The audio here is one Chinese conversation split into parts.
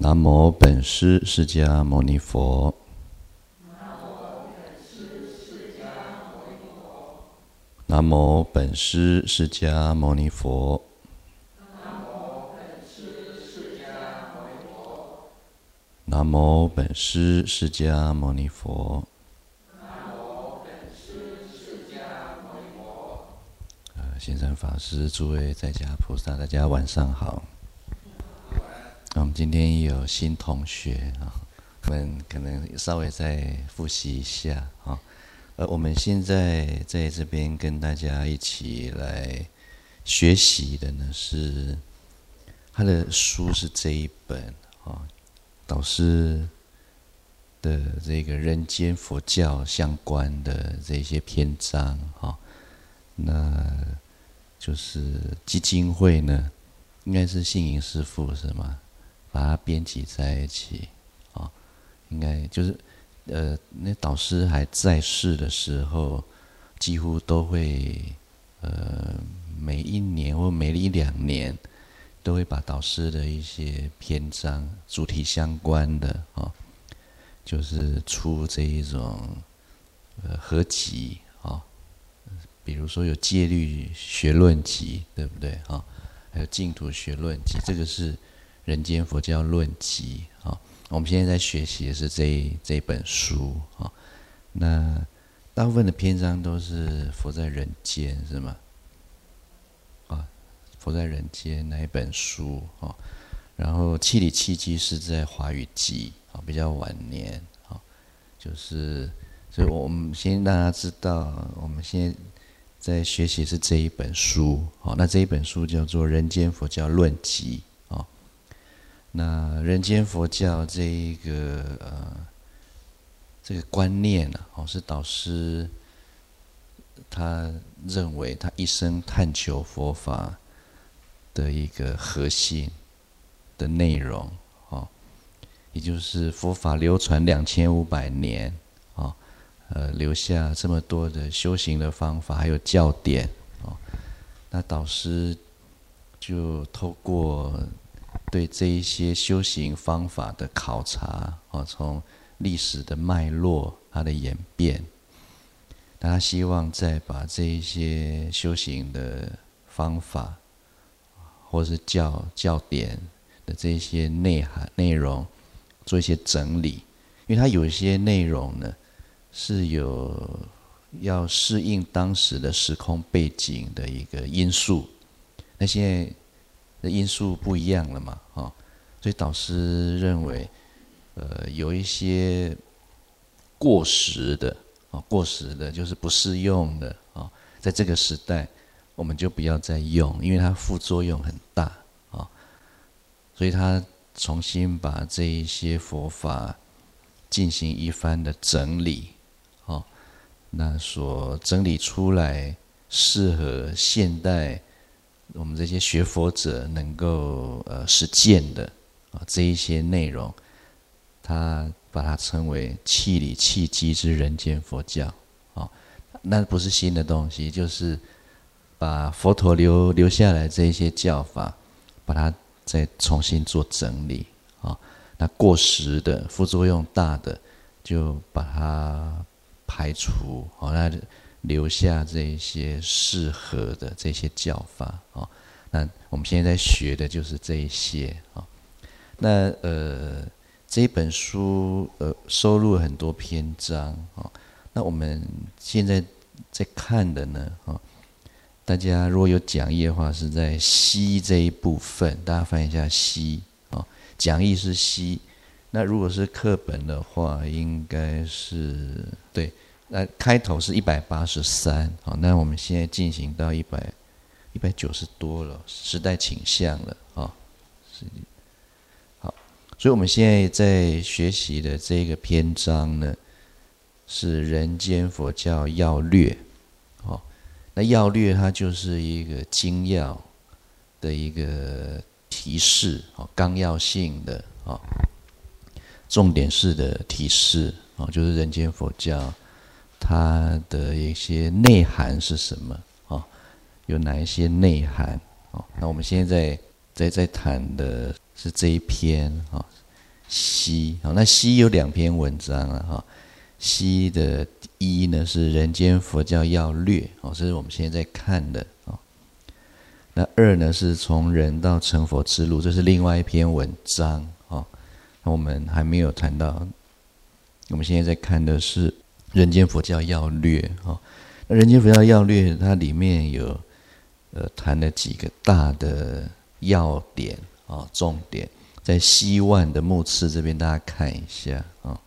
南无本师释迦牟尼佛。南无本师释迦牟尼佛。南无本师释迦牟尼佛。先生法师，诸位在家菩萨，大家晚上好。我们今天有新同学啊，我们可能稍微再复习一下啊。我们现在在这边跟大家一起来学习的呢，是他的书是这一本啊，导师的这个人间佛教相关的这些篇章啊，那就是基金会呢，应该是信盈师父是吗？把它编辑在一起啊，应该就是那导师还在世的时候，几乎都会每一年或每一两年，都会把导师的一些篇章主题相关的啊，就是出这一种合集啊，比如说有戒律学论集，对不对啊？还有净土学论集，这个是人间佛教论集啊。我们现在在学习的是这本书啊。那大部分的篇章都是佛在人间，是吗？啊，佛在人间那一本书啊。然后契理契机是在华语集啊，比较晚年啊。就是所以我们先让大家知道，我们现在学习是这一本书，那这一本书叫做《人间佛教论集》啊。那人间佛教这个观念啊，是导师他认为他一生探求佛法的一个核心的内容啊，也就是佛法流传2500年啊。留下这么多的修行的方法，还有教典那导师就透过对这一些修行方法的考察从历史的脉络、它的演变，那他希望再把这一些修行的方法，或是教典的这些内容做一些整理，因为它有一些内容呢，是有要适应当时的时空背景的一个因素，那现在的因素不一样了嘛，所以导师认为，有一些过时的就是不适用的在这个时代我们就不要再用，因为它副作用很大所以他重新把这一些佛法进行一番的整理。那所整理出来适合现代我们这些学佛者能够实践的这一些内容，他把它称为契理契机之人间佛教那不是新的东西，就是把佛陀留下来这一些教法，把它再重新做整理那过时的、副作用大的，就把它排除那留下这一些适合的这些教法那我们现在在学的就是这一些那这一本书收录了很多篇章那我们现在在看的呢大家如果有讲义的话，是在西这一部分，大家翻一下西讲义是西。那如果是课本的话，应该是对，那开头是183那我们现在进行到190多了，时代倾向了好，所以我们现在在学习的这个篇章呢，是人间佛教要略那要略它就是一个精要的一个提示纲要性的重点式的提示就是人间佛教它的一些内涵是什么有哪一些内涵那我们现在在谈的是这一篇西。好，那西有2篇文章了哈。西的一呢是人间佛教要略，哦，这是我们现在在看的哦。那2呢是从人到成佛之路，这是另外一篇文章哦。那我们还没有谈到，我们现在在看的是人间佛教要略哦。那人间佛教要略，它里面有谈了几个大的要点啊，重点在西万的目次这边，大家看一下啊。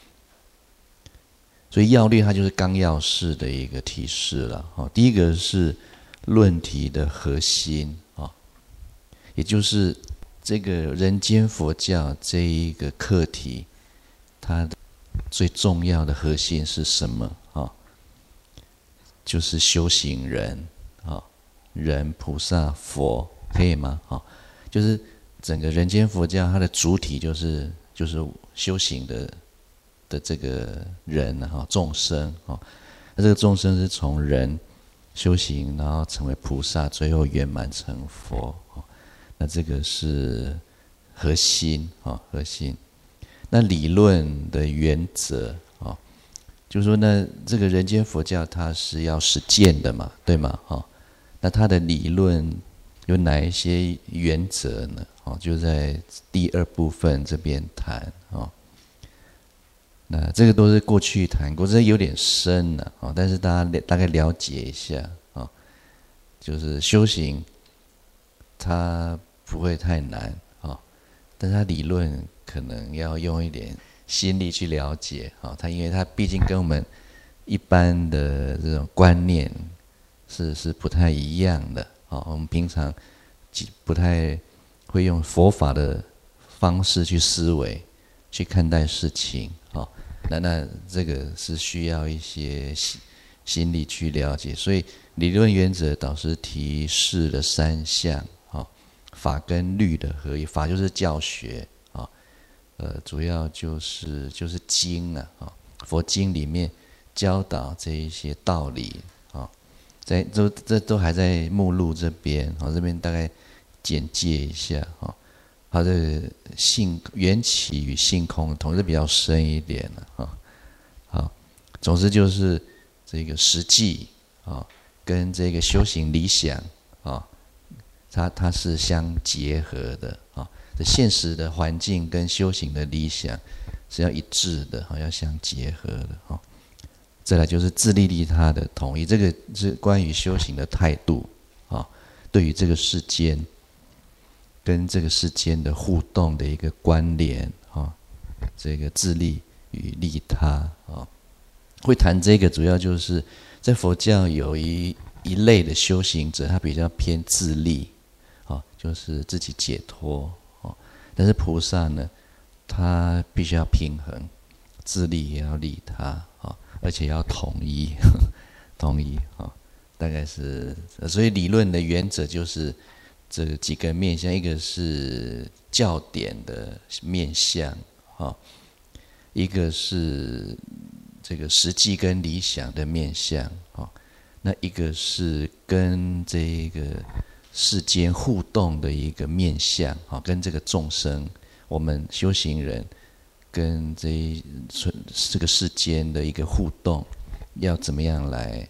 所以要略它就是纲要式的一个提示了啊。第一个是论题的核心啊，也就是这个人间佛教这一个课题，它的最重要的核心是什么啊？就是修行人啊，人、菩萨、佛，可以吗？啊，就是整个人间佛教它的主体就是修行的这个人啊，众生啊。那这个众生是从人修行，然后成为菩萨，最后圆满成佛。那这个是核心啊，核心。那理论的原则啊，就是说呢，这个人间佛教它是要实践的嘛，对吗？哈，那它的理论有哪一些原则呢？哦，就在第2部分这边谈哦。那这个都是过去谈过，这有点深了啊，但是大家大概了解一下啊，就是修行它不会太难啊，但是它理论可能要用一点心力去了解啊，它因为它毕竟跟我们一般的这种观念是不太一样的啊，我们平常不太会用佛法的方式去思维去看待事情啊，那这个是需要一些心力去了解，所以理论原则导师提示了3项啊，法跟律的合一，法就是教学啊，主要就是经啊，佛经里面教导这一些道理啊，这都还在目录这边啊，这边大概简介一下啊。它的缘起与性空同是比较深一点的啊。好，总之就是这个实际啊，跟这个修行理想啊，它是相结合的啊。这现实的环境跟修行的理想是要一致的，要相结合的啊。再来就是自利利他的统一，这个是关于修行的态度啊，对于这个世间。跟这个世间的互动的一个关联啊，这个自利与利他啊，会谈这个主要就是在佛教有一类的修行者，他比较偏自利啊，就是自己解脱啊。但是菩萨呢，他必须要平衡，自利也要利他啊，而且要统一，统一啊，大概是所以理论的原则就是。这几个面向，一个是教典的面向，一个是这个实际跟理想的面向，那一个是跟这个世间互动的一个面向，跟这个众生，我们修行人跟这个世间的一个互动，要怎么样来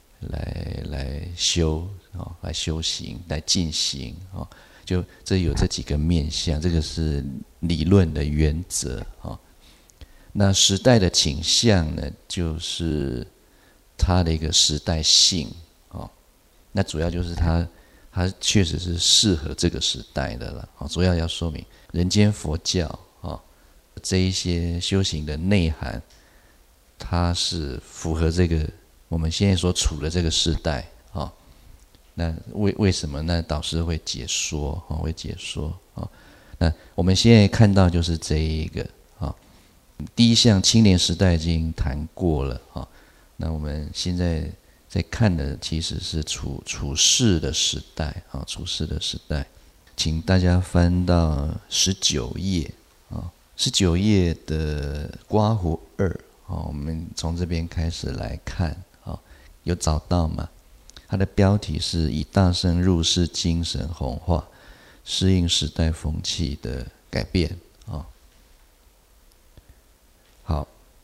修。来修行，来进行，就这有这几个面向，这个是理论的原则啊。那时代的倾向呢，就是它的一个时代性啊。那主要就是它确实是适合这个时代的了啊。主要要说明人间佛教啊这一些修行的内涵，它是符合这个我们现在所处的这个时代啊。那为什么呢？导师会解说会解说啊。那我们现在看到就是这一个啊，第一项青年时代已经谈过了啊。那我们现在在看的其实是处世的时代啊，处世的时代，请大家翻到19页啊，19页的刮胡2啊，我们从这边开始来看啊，有找到吗？它的标题是以大乘入世精神弘化，适应时代风气的改变啊。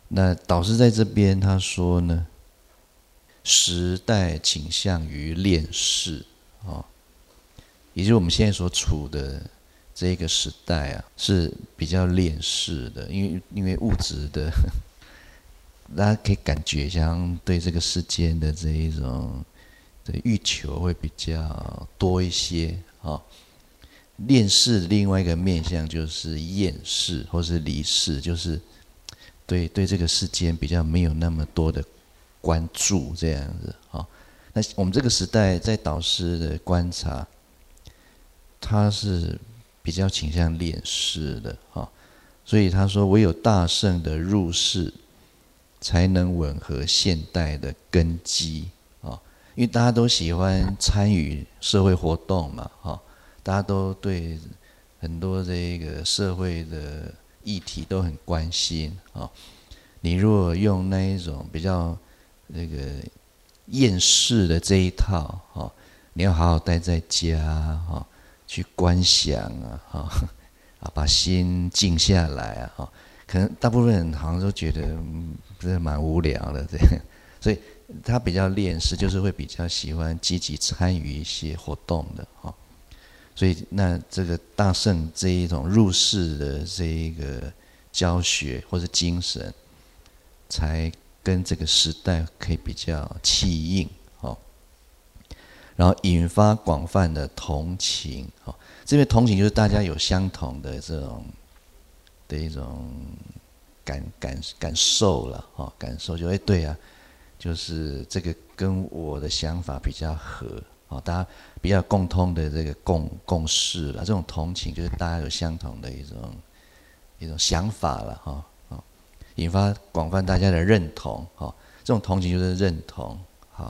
那导师在这边他说呢，时代倾向于恋世也就是我们现在所处的这个时代啊，是比较恋世的，因为物质的，大家可以感觉一下，对这个世间的这一种的欲求会比较多一些恋世的另外一个面向就是厌世或是离世，就是对这个世间比较没有那么多的关注这样子那我们这个时代在导师的观察，他是比较倾向恋世的所以他说唯有大圣的入世，才能吻合现代的根基因为大家都喜欢参与社会活动嘛大家都对很多这个社会的议题都很关心你如果用那一种比较那个厌世的这一套你要好好待在家去观想把心静下来可能大部分人好像都觉得真的蛮无聊的这样，所以他比较恋世，就是会比较喜欢积极参与一些活动的所以那这个大圣这一种入世的这一个教学或者精神，才跟这个时代可以比较契应然后引发广泛的同情这边同情就是大家有相同的这种的一种感受了感受就对啊，就是这个跟我的想法比较合大家比较共通的这个共识了，这种同情就是大家有相同的一种想法了引发广泛大家的认同这种同情就是认同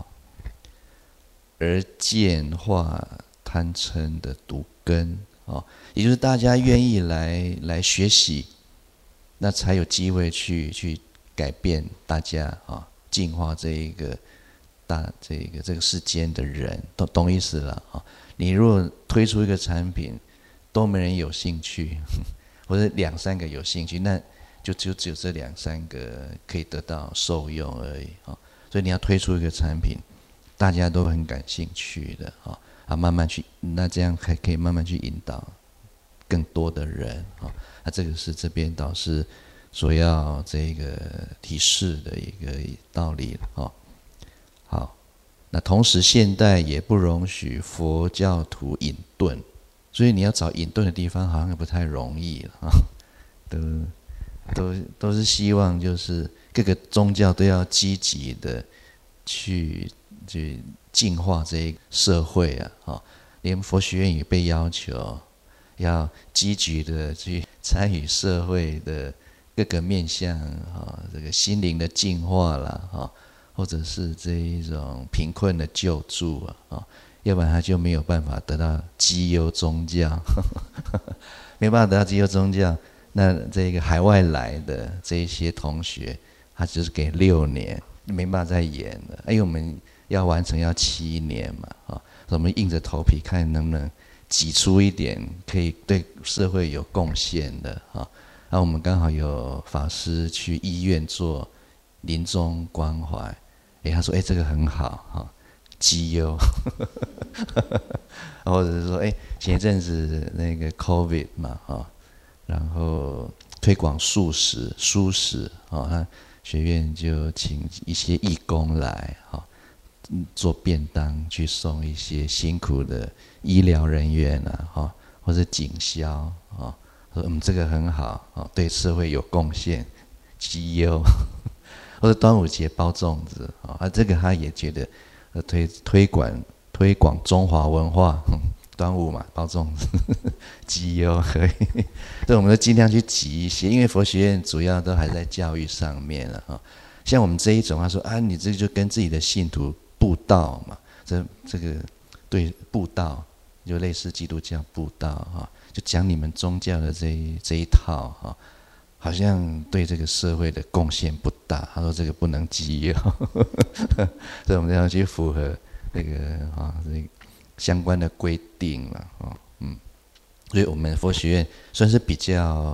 而见化贪嗔的毒根也就是大家愿意来学习，那才有机会去改变大家净化这个世间的人，懂意思了你如果推出一个产品都没人有兴趣，或者2-3个有兴趣，那就只有这2-3个可以得到受用而已所以你要推出一个产品，大家都很感兴趣的慢慢去，那这样还可以慢慢去引导更多的人那这个是这边导师所要这个提示的一个道理好，那同时现代也不容许佛教徒隐遁，所以你要找隐遁的地方好像也不太容易了都是希望就是各个宗教都要积极的去净化这个社会连佛学院也被要求要积极的去参与社会的各个面向这个心灵的净化啦或者是这一种贫困的救助要不然他就没有办法得到基优宗教没有办法得到基优宗教，那这个海外来的这一些同学，他只是给6年，没办法再延了因为我们要完成要7年嘛所以我们硬着头皮看能不能挤出一点可以对社会有贡献的那我们刚好有法师去医院做临终关怀他说这个很好基优或者是说前一阵子那个 COVID 嘛然后推广素食他学院就请一些义工来做便当去送一些辛苦的医疗人员或者警消说这个很好对社会有贡献基优或者端午节包粽子这个他也觉得推广中华文化端午嘛包粽子基优可以所以我们都尽量去挤一些，因为佛学院主要都还在教育上面像我们这一种他说你这就跟自己的信徒布道嘛，这个对布道就类似基督教布道就讲你们宗教的这一套好像对这个社会的贡献不大，他说这个不能基优所以我们要去符合这个这个相关的规定了所以我们佛学院算是比较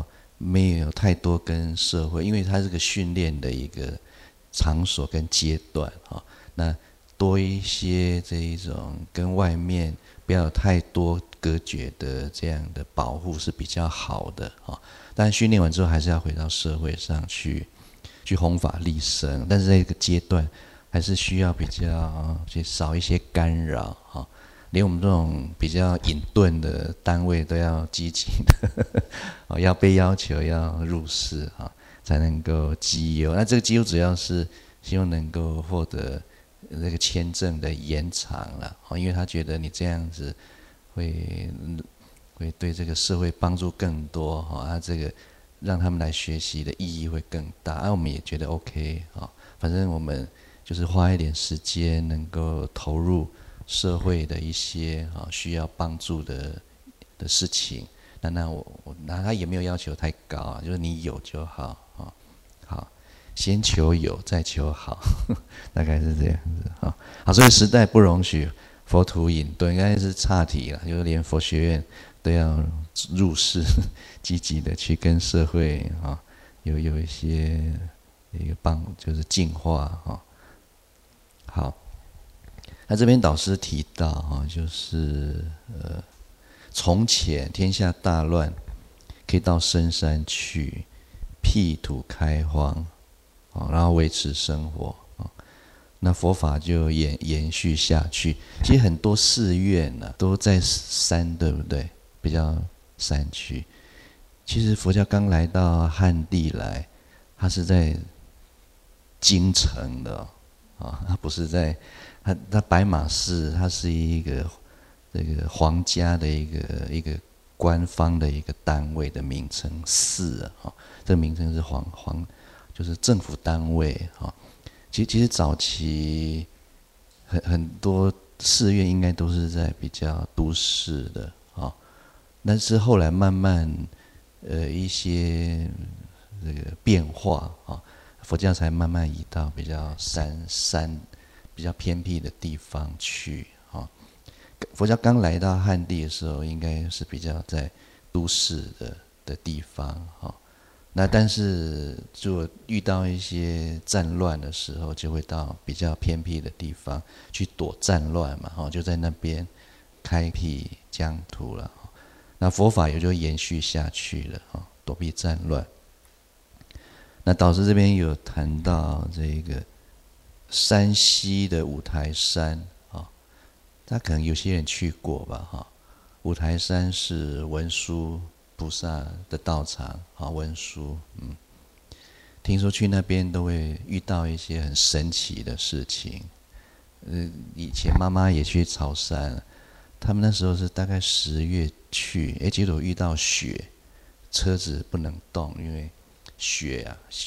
没有太多跟社会，因为它是个训练的一个场所跟阶段啊，那多一些这一种跟外面不要有太多隔绝的这样的保护是比较好的啊。但训练完之后还是要回到社会上去弘法利生，但是这个阶段还是需要比较少一些干扰啊。连我们这种比较隐遁的单位都要积极的要被要求要入世啊，才能够基优。那这个基优主要是希望能够获得这个签证的延长了，因为他觉得你这样子会对这个社会帮助更多啊，这个让他们来学习的意义会更大。我们也觉得 OK 啊，反正我们就是花一点时间能够投入社会的一些需要帮助的事情，那他也没有要求太高啊，就是你有就好啊，好，先求有再求好，大概是这样子啊。好，所以时代不容许佛徒隐遁，应该是岔题了，就是连佛学院都要入世，积极的去跟社会有一些一个就是净化啊。好。那这边导师提到就是从前天下大乱，可以到深山去辟土开荒然后维持生活那佛法就延续下去。其实很多寺院都在山，对不对？比较山区。其实佛教刚来到汉地来，它是在京城的它不是在它白马寺，它是一个这个皇家的一个官方的一个单位的名称寺这个名称是就是政府单位其实早期很多寺院应该都是在比较都市的但是后来慢慢一些这个变化佛教才慢慢移到比较山比较偏僻的地方去佛教刚来到汉地的时候，应该是比较在都市的地方那但是如果遇到一些战乱的时候，就会到比较偏僻的地方去躲战乱嘛就在那边开辟疆土了那佛法也就延续下去了躲避战乱。那导师这边有谈到这个山西的五台山他可能有些人去过吧五台山是文殊菩萨的道场文殊听说去那边都会遇到一些很神奇的事情以前妈妈也去草山，他们那时候是大概10月去结果遇到雪，车子不能动，因为雪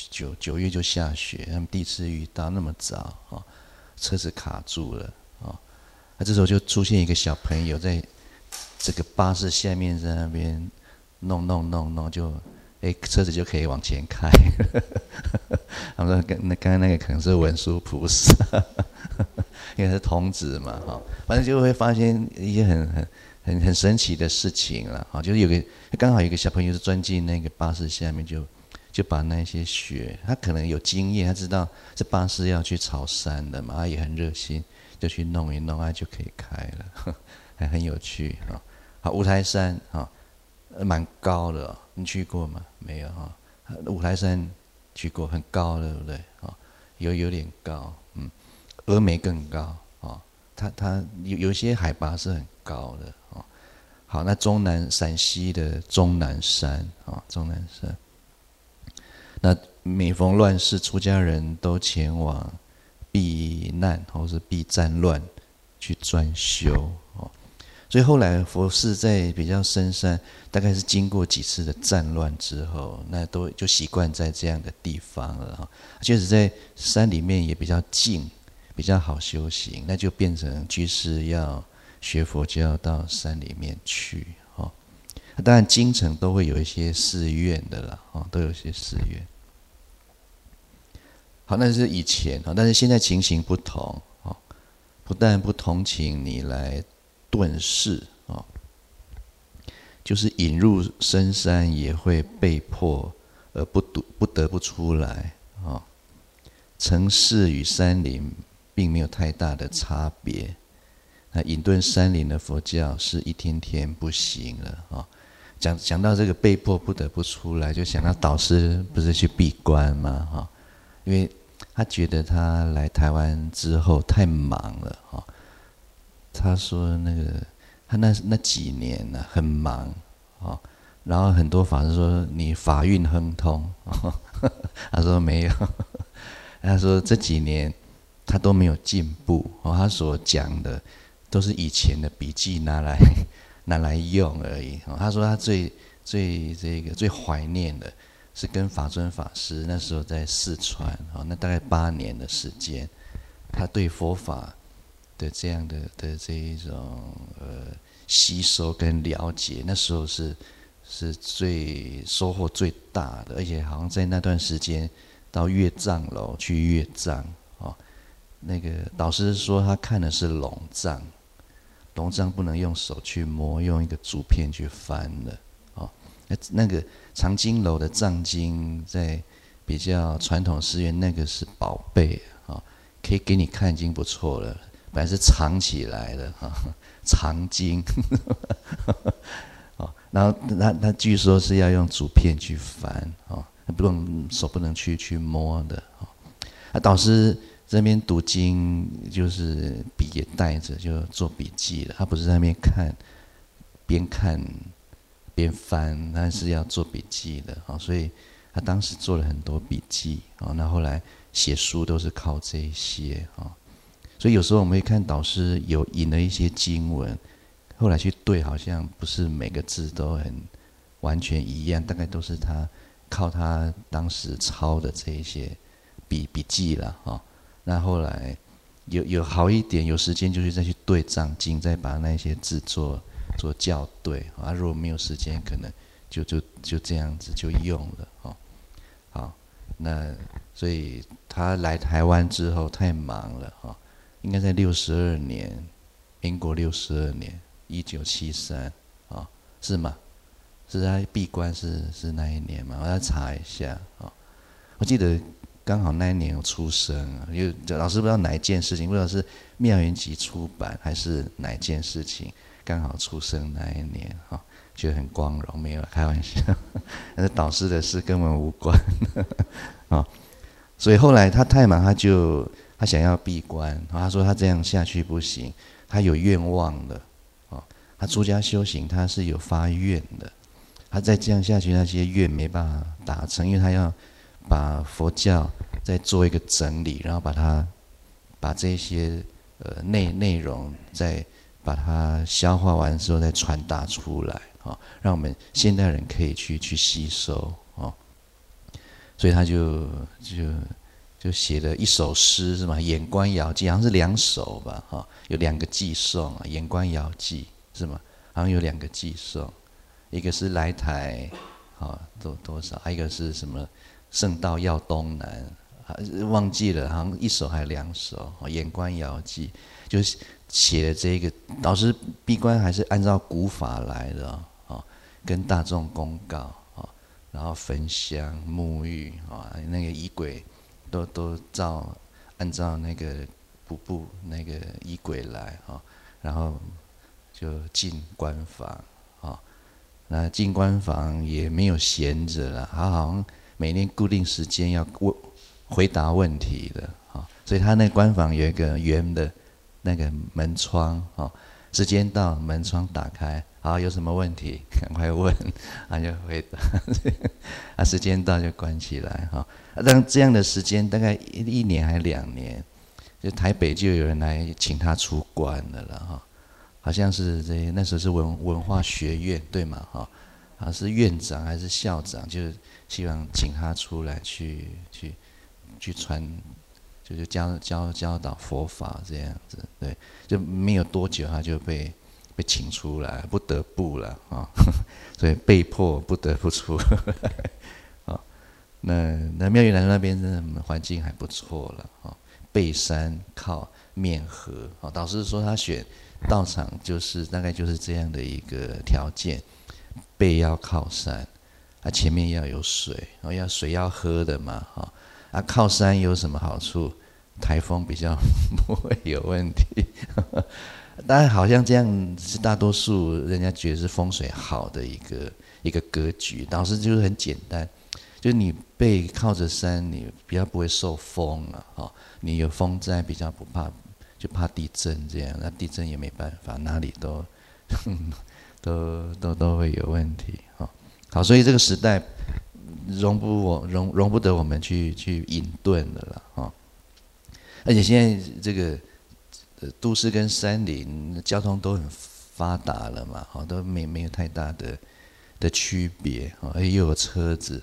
9月就下雪，他们第一次遇到那么早车子卡住了那这时候就出现一个小朋友在这个巴士下面，在那边弄，就车子就可以往前开。他们说刚刚那个可能是文殊菩萨，因为是童子嘛反正就会发现一些很神奇的事情了就是刚好有个小朋友是钻进那个巴士下面，就把那些雪，他可能有经验，他知道这巴士要去草山的嘛，他也很热心，就去弄一弄就可以开了，还很有趣好，五台山蛮高的你去过吗？没有五台山去过，很高对不对有点高峨眉更高它有些海拔是很高的好，那陕西的终南山终南山，那每逢乱世，出家人都前往避难或是避战乱去专修所以后来佛寺在比较深山，大概是经过几次的战乱之后，那都就习惯在这样的地方了确实在山里面也比较静，比较好修行，那就变成居士要学佛就要到山里面去当然京城都会有一些寺院的啦都有一些寺院。好，那是以前但是现在情形不同不但不同情你来遁世就是引入深山也会被迫而不得不出来啊。城市与山林并没有太大的差别。那隐遁山林的佛教是一天天不行了啊。讲到这个被迫不得不出来，就想到导师不是去闭关吗？哈，因为他觉得他来台湾之后太忙了哈。他说那个他那几年呢、很忙啊，然后很多法师说你法运亨通，他说没有，他说这几年他都没有进步哦，他所讲的都是以前的笔记拿来用而已。他说他最怀念的是跟法尊法师那时候在四川，那大概8年的时间，他对佛法的这样的这一种吸收跟了解，那时候是最收获最大的，而且好像在那段时间到月藏楼去阅藏那个导师说他看的是龙藏。龙藏不能用手去摸，用一个竹片去翻的那个藏经楼的藏经，在比较传统寺院，那个是宝贝可以给你看已经不错了。本来是藏起来的藏经然后他据说是要用竹片去翻手不能去摸的导师这边读经就是笔也带着，就做笔记了。他不是在那边看边翻，他是要做笔记的所以他当时做了很多笔记那后来写书都是靠这些所以有时候我们会看导师有引了一些经文，后来去对，好像不是每个字都很完全一样，大概都是他靠他当时抄的这一些笔记了那后来有好一点，有时间就是再去对藏经，再把那些字做校对如果没有时间，可能就这样子就用了好，那所以他来台湾之后太忙了应该在62年，民国62年，1973是吗？是他闭关是那一年吗？我要查一下我记得。刚好那一年我出生因为老师不知道哪一件事情，不知道是妙缘集出版还是哪一件事情，刚好出生那一年觉得很光荣，没有开玩笑，但是导师的事跟我们无关所以后来他太忙，他想要闭关他说他这样下去不行，他有愿望的他出家修行他是有发愿的，他再这样下去那些愿没办法达成，因为他要把佛教再做一个整理，然后把这些内容再把它消化完之后再传达出来让我们现代人可以去吸收所以他就写了一首诗是吗？眼观遥记，好像是2首吧有2个寄送眼观遥记是吗？好像有2个寄送，一个是来台多少，还有一个是什么？圣道耀东南，忘记了，好像1首还2首眼观遥记，就是写了这个导师闭关还是按照古法来的跟大众公告然后焚香沐浴那个仪轨都按照那个步那个仪轨来然后就进关房那进关房也没有闲着了，好像每年固定时间要回答问题的所以他那关房有一个圆的那个门窗时间到门窗打开，好有什么问题赶快问就回答时间到就关起来但这样的时间大概1年还2年，就台北就有人来请他出关了好像是那时候是文化学院对吗是院长还是校长，就是希望请他出来去传，就是教导佛法这样子，对，就没有多久他就被请出来，不得不了所以被迫不得不出来那妙云南那边真的环境还不错了背山靠面河导师说他选道场就是大概就是这样的一个条件。 背要靠山，前面要有水，水要喝的嘛，靠山有什么好处？台风比较不会有问题。当然，好像这样是大多数人家觉得是风水好的一个格局。导师就是很简单，就是你背靠着山，你比较不会受风了，你有风灾比较不怕，就怕地震这样。那地震也没办法，哪里都会有问题。好，所以这个时代容不得我们去隐遁的了。而且现在这个都市跟山林交通都很发达了嘛，都没有太大的区别，而且又有车子，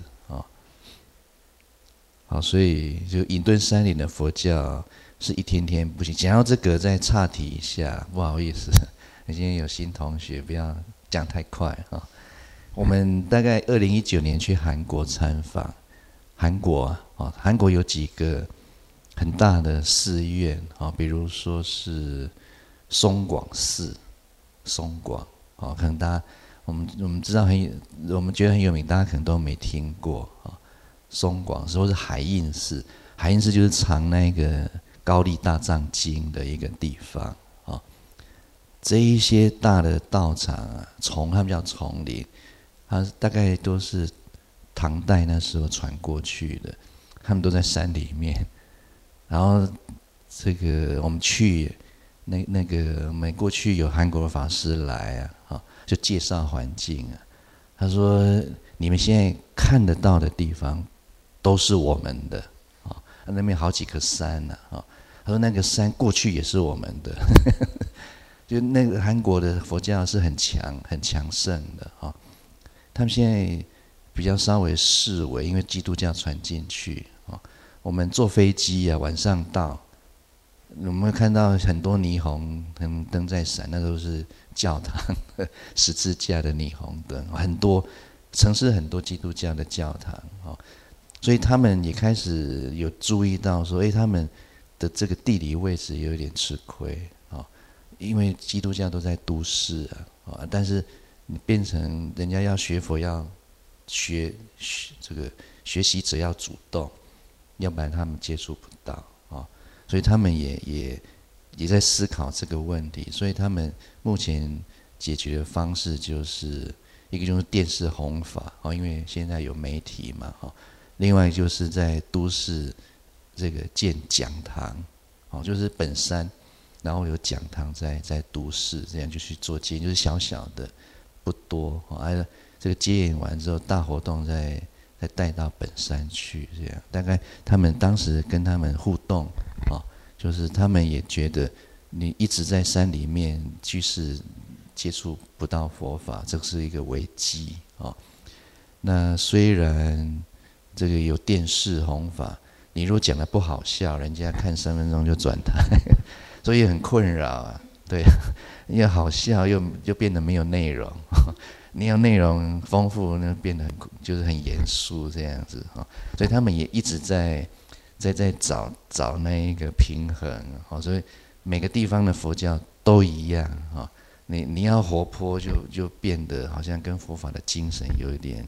好，所以就隐遁山林的佛教是一天天不行。讲到这个，再岔题一下，不好意思，今天有新同学，不要讲太快。我们大概2019年去韩国参访，韩国有几个很大的寺院，比如说是松广寺，可能大家我们知道我们觉得很有名，大家可能都没听过松广寺或是海印寺，海印寺就是藏那个高丽大藏经的一个地方这一些大的道场他们叫丛林，它大概都是唐代那时候传过去的，他们都在山里面。然后这个我们去那个我们过去有韩国的法师来就介绍环境他说你们现在看得到的地方都是我们的那边好几个山他说那个山过去也是我们的。就那个韩国的佛教是很强盛的他们现在比较稍微式微，因为基督教传进去我们坐飞机晚上到，我们会看到很多霓虹灯在闪，那都是教堂十字架的霓虹灯，很多城市很多基督教的教堂所以他们也开始有注意到说，他们的这个地理位置有点吃亏因为基督教都在都市但是你变成人家要学佛，要这个学习者要主动。要不然他们接触不到所以他们也在思考这个问题。所以他们目前解决的方式就是一个就是电视弘法因为现在有媒体嘛另外就是在都市这个建讲堂就是本山，然后有讲堂在都市，这样就去做接引，就是小小的不多这个接引完之后，大活动再带到本山去，这样大概他们当时跟他们互动就是他们也觉得你一直在山里面居士接触不到佛法，这是一个危机那虽然这个有电视弘法，你如果讲的不好笑，人家看3分钟就转台，所以很困扰对，因为好笑又变得没有内容。你有内容丰富，那变得就是很严肃这样子所以他们也一直在找那一个平衡所以每个地方的佛教都一样你要活泼就变得好像跟佛法的精神有点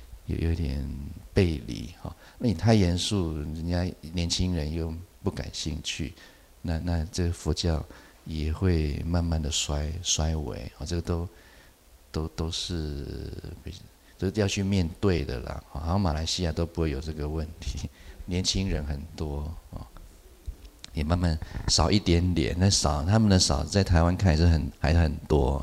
背离那你太严肃，人家年轻人又不感兴趣，那这个佛教也会慢慢的衰微这个都是要去面对的啦好像马来西亚都不会有这个问题，年轻人很多也慢慢少一点点，那他们的少在台湾看还是很多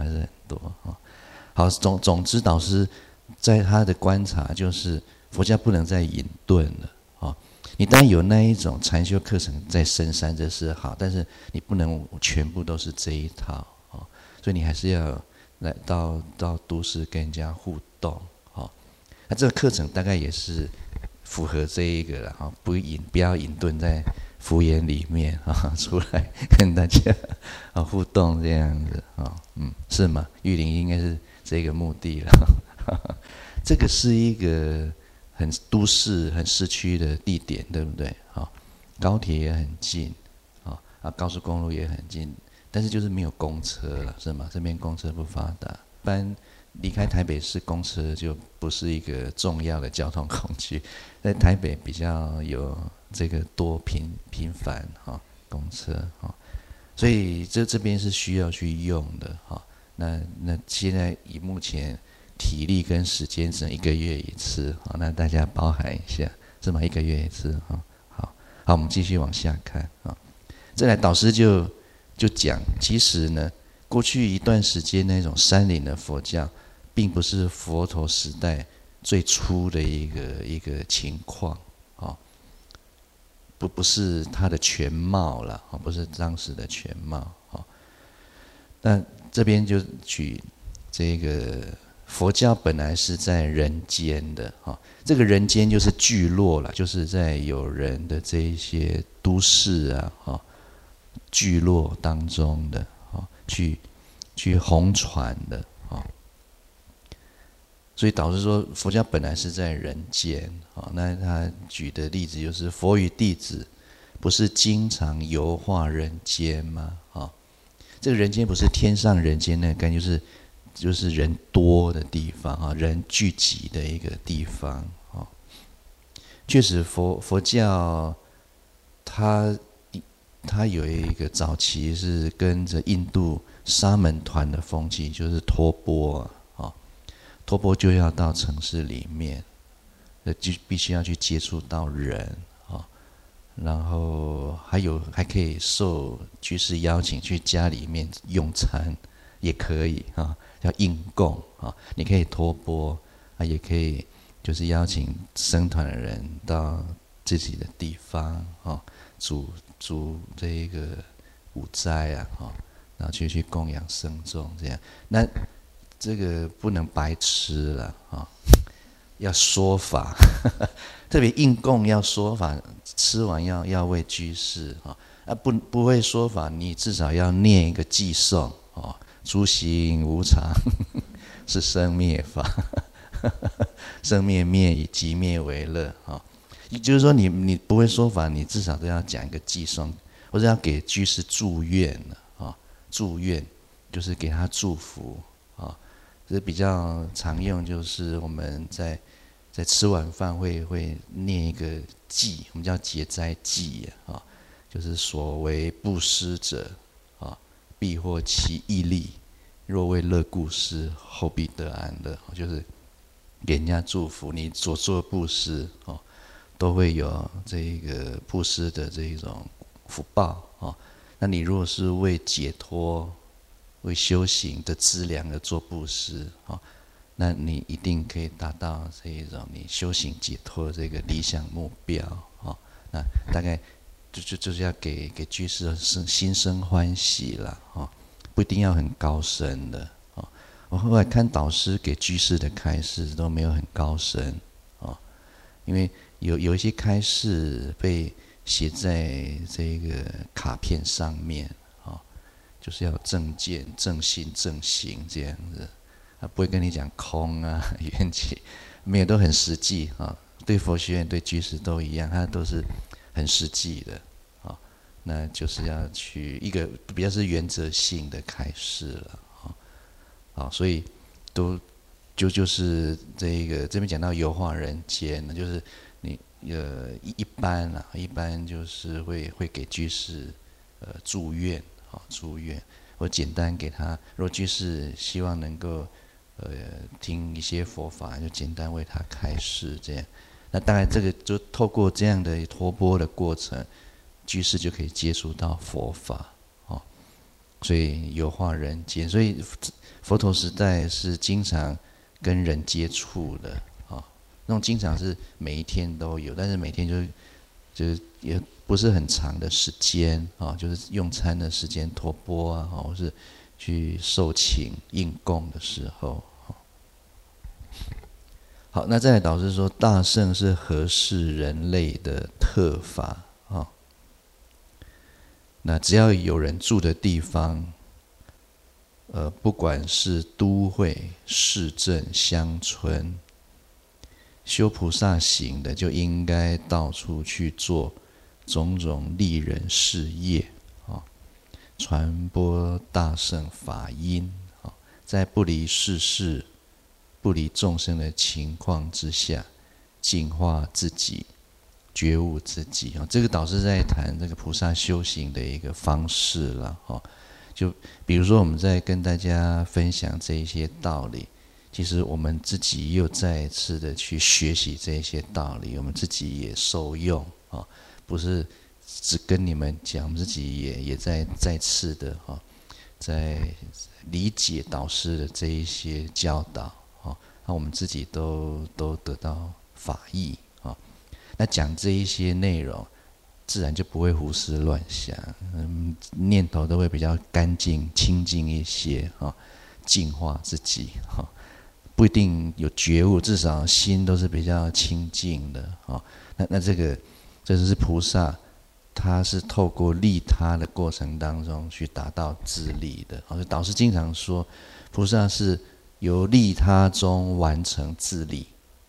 好，总之导师在他的观察就是佛教不能再隐遁了你当然有那一种禅修课程在深山，这是好，但是你不能全部都是这一套所以你还是要来到都市跟人家互动那这个课程大概也是符合这一个了不要隐遁在福岩里面出来跟大家互动这样子是吗？玉林应该是这个目的了这个是一个很都市很市区的地点，对不对高铁也很近高速公路也很近，但是就是没有公车了，是吗？这边公车不发达，一般离开台北市，公车就不是一个重要的交通工具，在台北比较有这个多频繁公车所以这边是需要去用的那现在以目前体力跟时间只能1个月一次那大家包涵一下，是吗？1个月一次好，我们继续往下看再来导师就讲，其实呢，过去一段时间那种山林的佛教，并不是佛陀时代最初的一个情况不是它的全貌了不是当时的全貌那这边就举这个佛教本来是在人间的这个人间就是聚落了，就是在有人的这一些都市聚落当中的去弘传的所以导致说佛教本来是在人间那他举的例子就是佛与弟子不是经常游化人间吗这个人间不是天上人间那个概念，就是人多的地方人聚集的一个地方确实佛教它有一个早期是跟着印度沙门团的风气，就是托钵托钵就要到城市里面，就必须要去接触到人然后还可以受居士邀请去家里面用餐，也可以叫应供你可以托钵也可以就是邀请僧团的人到自己的地方煮这一个午斋然后去供养僧众这样。那这个不能白吃了要说法特别应供要说法，吃完要为居士不会说法，你至少要念一个偈颂诸行无常是生灭法生灭灭以即灭为乐就是说你不会说法，你至少都要讲一个偈颂，或者要给居士祝愿祝愿就是给他祝福这比较常用，就是我们在吃完饭会念一个偈，我们叫结斋偈就是所为布施者必获其义利，若为乐故施，后必得安乐就是给人家祝福，你所做布施都会有这个布施的这种福报那你如果是为解脱为修行的资粮而做布施那你一定可以达到这一种你修行解脱的这个理想目标那大概就是要给居士心生欢喜了不一定要很高深的我后来看导师给居士的开示都没有很高深因为有一些开示被写在这个卡片上面就是要正见、正信、正行这样子，不会跟你讲空缘起，没有，都很实际对佛学院、对居士都一样，它都是很实际的那就是要去一个比较是原则性的开示了所以就是这边讲到游化人间呢，就是你一般就是会给居士祝愿祝愿，我简单给他，若居士希望能够听一些佛法，就简单为他开示这样。那当然这个就透过这样的托钵的过程，居士就可以接触到佛法所以游化人间，所以佛陀时代是经常跟人接触的那种经常是每一天都有，但是每天就也不是很长的时间就是用餐的时间托钵或是去受请应供的时候好，那再来导师说，大乘是合适人类的特法那只要有人住的地方不管是都会、市镇、乡村，修菩萨行的就应该到处去做种种利人事业传播大乘法音在不离世事不离众生的情况之下，净化自己，觉悟自己啊。这个导师在谈这个菩萨修行的一个方式了哈。就比如说我们在跟大家分享这一些道理，其实我们自己又再次的去学习这些道理，我们自己也受用啊，不是只跟你们讲，我们自己也再次的哈，在理解导师的这一些教导啊，那我们自己都得到法益啊。那讲这一些内容，自然就不会胡思乱想，念头都会比较干净清净一些啊，净化自己哈。不一定有觉悟，至少心都是比较清净的啊。那这就是菩萨，他是透过利他的过程当中去达到自利的。所以导师经常说，菩萨是由利他中完成自利，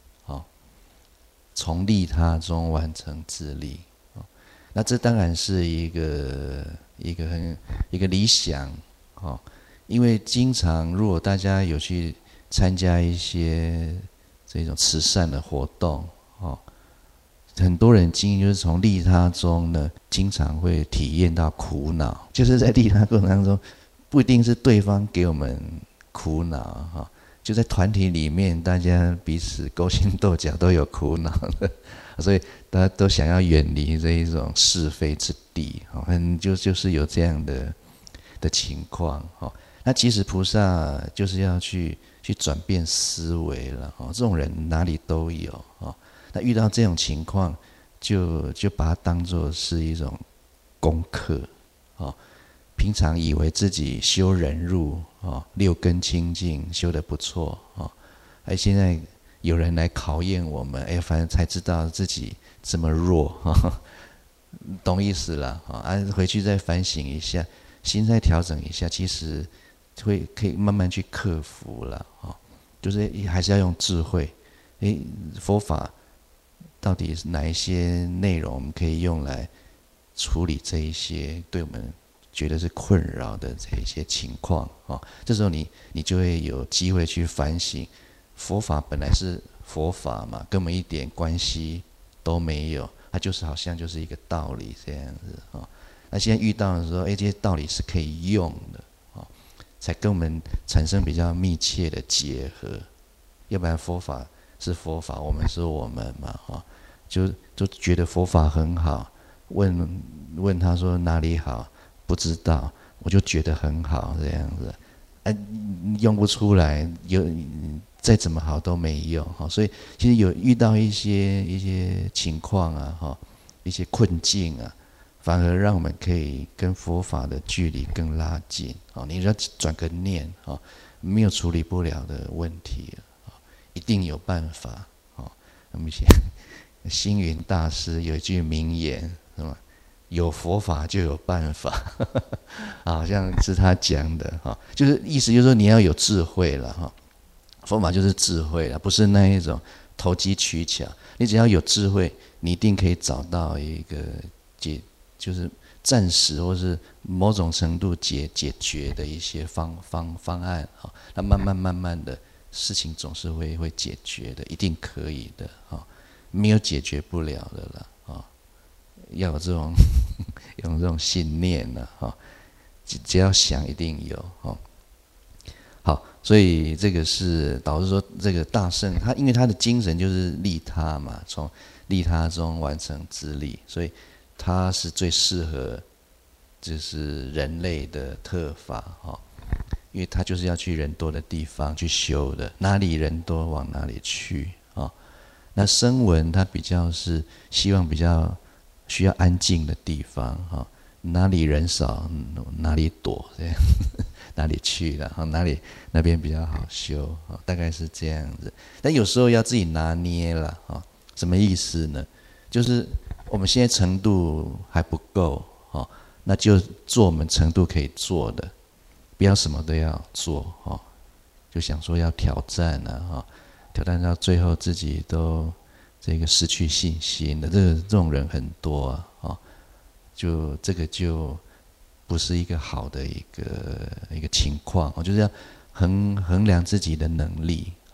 从利他中完成自利。那这当然是一个理想，因为经常如果大家有去参加一些这种慈善的活动，很多人经验就是从利他中呢，经常会体验到苦恼，就是在利他过程当中，不一定是对方给我们苦恼，就在团体里面，大家彼此勾心斗角都有苦恼的，所以大家都想要远离这一种是非之地，就是有这样的情况。那其实菩萨就是要去转变思维了，这种人哪里都有，那遇到这种情况，就把它当作是一种功课，平常以为自己修忍辱，六根清净修得不错，现在有人来考验我们，反正才知道自己这么弱，懂意思了，回去再反省一下，心再调整一下，其实可以慢慢去克服了，就是还是要用智慧。佛法到底是哪一些内容我们可以用来处理这一些对我们觉得是困扰的这一些情况，这时候你就会有机会去反省，佛法本来是佛法嘛，跟我们一点关系都没有，它就是好像就是一个道理这样子，那现在遇到的时候，这些道理是可以用的，才跟我们产生比较密切的结合，要不然佛法是佛法，我们是我们嘛，就觉得佛法很好，问他说哪里好，不知道，我就觉得很好这样子，用不出来，再怎么好都没用，所以其实有遇到一些情况啊，一些困境啊，反而让我们可以跟佛法的距离更拉近，你只要转个念，没有处理不了的问题，一定有办法。那么星云大师有一句名言，是吧？有佛法就有办法，好像是他讲的，就是意思就是说你要有智慧了，佛法就是智慧了，不是那一种投机取巧。你只要有智慧，你一定可以找到一个就是暂时或是某种程度解决的一些方案，那慢慢的事情总是会解决的，一定可以的，没有解决不了的了，要有这种有这种信念呢，只要想一定有，好，所以这个是导致说这个大圣他因为他的精神就是利他嘛，从利他中完成自利，所以他是最适合就是人类的特法，因为他就是要去人多的地方去修的，哪里人多往哪里去，那声闻他比较是希望比较需要安静的地方，哪里人少哪里躲这样哪里去了，那边比较好修，大概是这样子。但有时候要自己拿捏了，什么意思呢？就是我们现在程度还不够，那就做我们程度可以做的，不要什么都要做，就想说要挑战啊，挑战到最后自己都这个失去信心的，这种人很多啊，就这个就不是一个好的一个情况，就是要衡量自己的能力，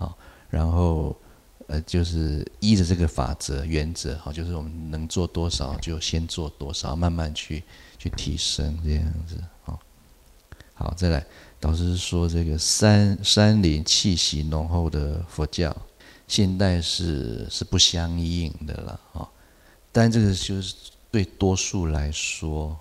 然后就是依着这个原则，就是我们能做多少就先做多少，慢慢去提升这样子。好，再来，导师说这个山林气息浓厚的佛教，现代是不相应的了。但这个就是对多数来说，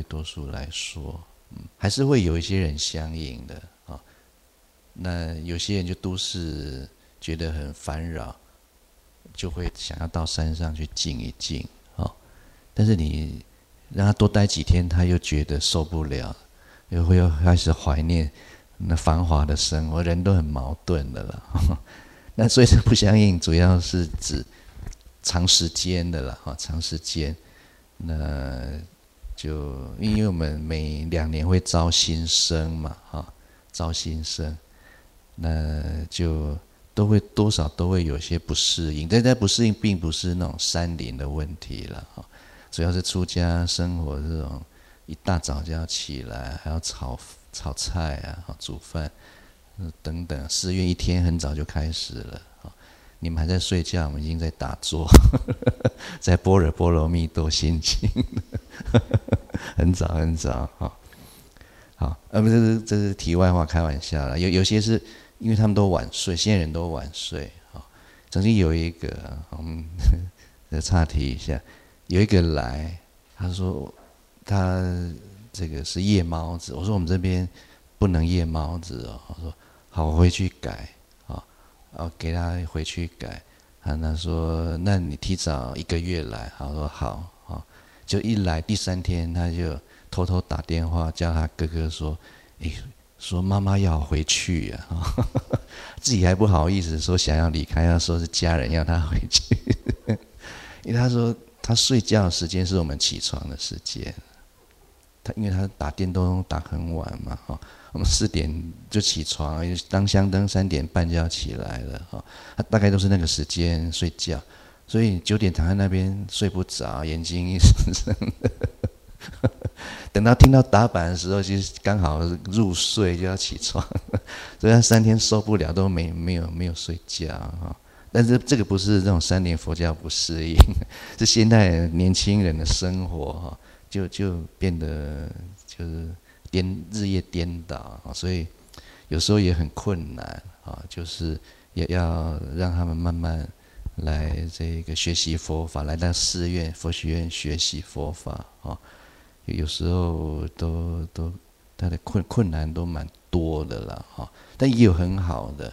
还是会有一些人相应的。那有些人就都市觉得很烦扰，就会想要到山上去静一静。但是你让他多待几天，他又觉得受不了，又开始怀念那繁华的生活，人都很矛盾的了。那所以这不相应，主要是指长时间的了。长时间，那就因为我们每2年会招新生嘛，招新生，那就多少都会有些不适应。但不适应并不是那种山林的问题了，主要是出家生活这种一大早就要起来，还要炒菜啊，煮饭等等。寺院一天很早就开始了，你们还在睡觉，我们已经在打坐，在般若波罗蜜多心经，很早很早。好，不是，这是题外话，开玩笑啦。有些是因为他们都晚睡，现在人都晚睡。曾经有一个，我们岔题一下，有一个来，他说他这个是夜猫子，我说我们这边不能夜猫子哦。我说好，我回去改。给他回去改。他说那你提早1个月来。我说好。就一来第3天，他就偷偷打电话叫他哥哥说，说妈妈要回去啊。自己还不好意思说想要离开，要说是家人要他回去。因为他说他睡觉的时间是我们起床的时间，因为他打电动打很晚嘛，我们4点就起床，当香灯3点半就要起来了，他大概都是那个时间睡觉，所以9点躺在那边睡不着，眼睛一深深的。等到听到打板的时候，其实刚好入睡就要起床，所以他3天受不了，都没有睡觉。但是这个不是这种山林佛教不适应，是现代年轻人的生活就变得就是日夜颠倒，所以有时候也很困难，就是也要让他们慢慢来这个学习佛法，来到寺院佛学院学习佛法。有时候都他的困难都蛮多的啦，但也有很好的，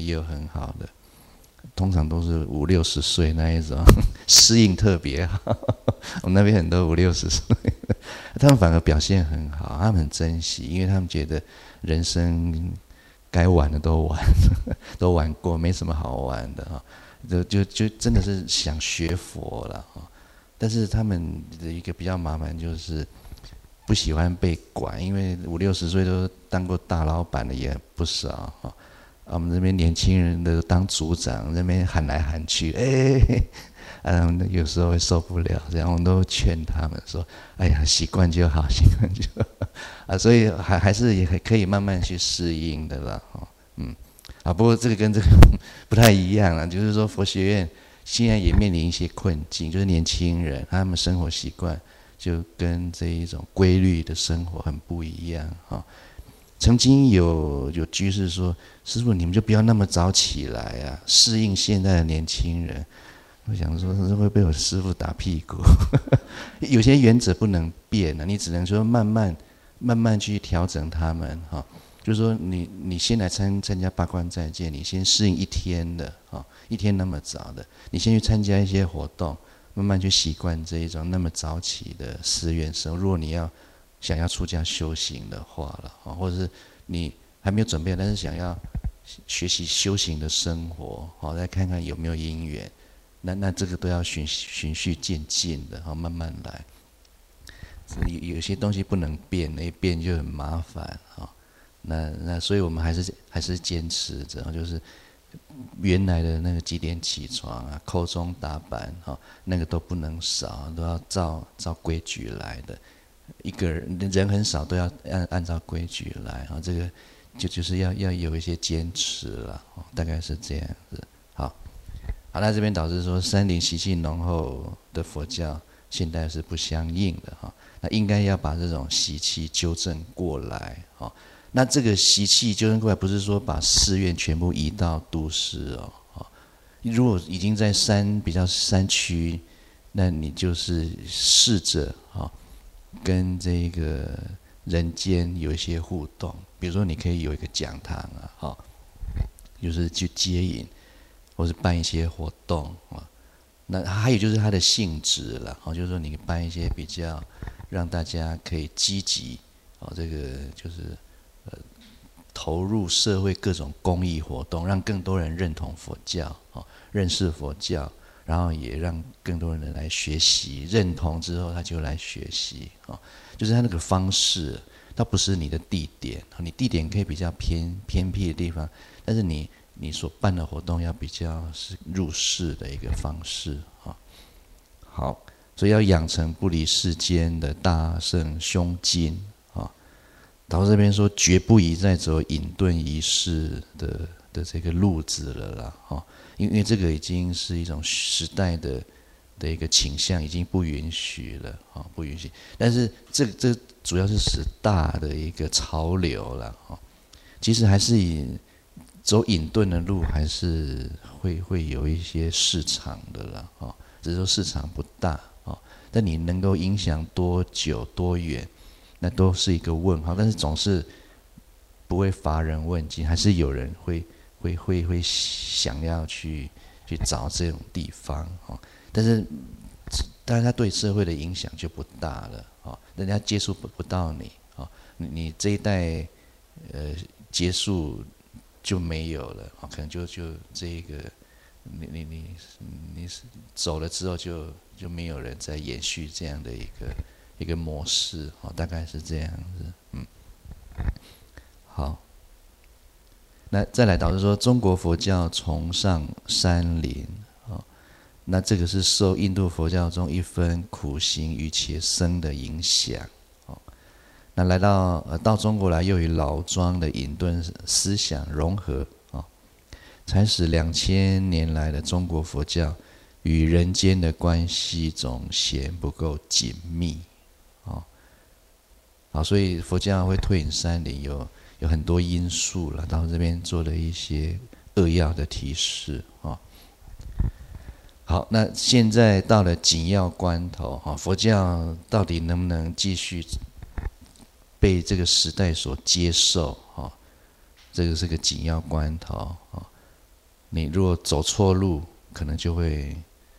通常都是50、60岁那一种，适应特别好。我们那边很多50、60岁，他们反而表现很好，他们很珍惜，因为他们觉得人生该玩的都玩，都玩过，没什么好玩的，就真的是想学佛了。但是他们的一个比较麻烦就是不喜欢被管，因为50、60岁都当过大老板的也不少。我们这边年轻人的当组长，那边喊来喊去，有时候会受不了，这样我们都劝他们说：“哎呀，习惯就好，习惯就好。”所以还是也可以慢慢去适应的啦。不过这个跟这个不太一样啦，就是说佛学院现在也面临一些困境，就是年轻人他们生活习惯就跟这一种规律的生活很不一样。曾经有居士说：“师父，你们就不要那么早起来啊，适应现在的年轻人。”我想说，会被我师父打屁股。有些原则不能变，你只能说慢慢去调整他们。就是说你先来参加八关斋戒，你先适应1天的，1天那么早的，你先去参加一些活动，慢慢去习惯这一种那么早起的寺院生活。如果你想要出家修行的话了，或者是你还没有准备，但是想要学习修行的生活，再看看有没有因缘，那这个都要循序渐进的，慢慢来。有些东西不能变，一变就很麻烦。那所以我们还是坚持着，就是原来的那个几点起床啊，扣钟打板，那个都不能少，都要照规矩来的。一个人很少都要按照规矩来，这个就是要有一些坚持了，大概是这样子。好，那这边导致说山林习气浓厚的佛教，现代是不相应的哈。那应该要把这种习气纠正过来哈。那这个习气纠正过来，不是说把寺院全部移到都市哦。如果已经在比较山区，那你就是试着跟这个人间有一些互动，比如说你可以有一个讲堂就是去接引，或是办一些活动那还有就是它的性质了就是说你办一些比较让大家可以积极这个就是投入社会各种公益活动，让更多人认同佛教认识佛教，然后也让更多人来学习，认同之后他就来学习就是他那个方式，它不是你的地点，你地点可以比较偏僻的地方，但是你所办的活动要比较是入世的一个方式好，所以要养成不离世间的大圣胸襟导致这边说绝不宜再走隐遁一世的这个路子了啦因为这个已经是一种时代的一个倾向，已经不允许了不允许。但是这主要是时大的一个潮流了其实还是以走隐遁的路，还是会有一些市场的啦只是说市场不大但你能够影响多久多远，那都是一个问号。但是总是不会乏人问津，还是有人会想要去找这种地方但是他对社会的影响就不大了人家接触不到你你这一代结束就没有了可能就这个你走了之后就没有人再延续这样的一个模式大概是这样子好。那再来导致说中国佛教崇尚山林那这个是受印度佛教中一分苦行于且生的影响那来到中国来，又与老庄的隐遁思想融合才使2000年来的中国佛教与人间的关系总显不够紧密所以佛教会退隐山林有很多因素了，到这边做了一些扼要的提示好，那现在到了紧要关头佛教到底能不能继续被这个时代所接受这个是个紧要关头你如果走错路，可能就会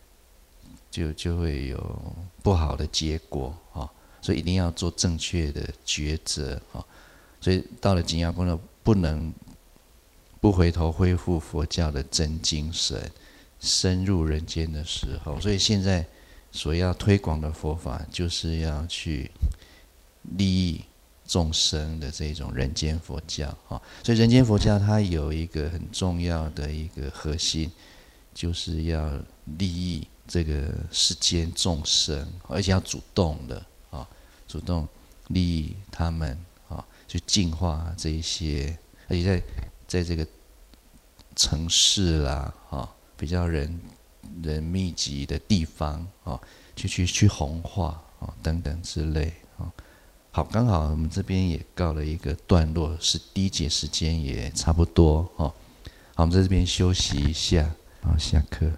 有不好的结果所以一定要做正确的抉择所以到了紧要关头，不能不回头恢复佛教的真精神，深入人间的时候。所以现在所要推广的佛法，就是要去利益众生的这种人间佛教所以人间佛教它有一个很重要的一个核心，就是要利益这个世间众生，而且要主动的主动利益他们去净化这一些，而且在这个城市啦比较人密集的地方去弘化等等之类好，刚好我们这边也告了一个段落，是第一节时间也差不多好，我们在这边休息一下，好，下课。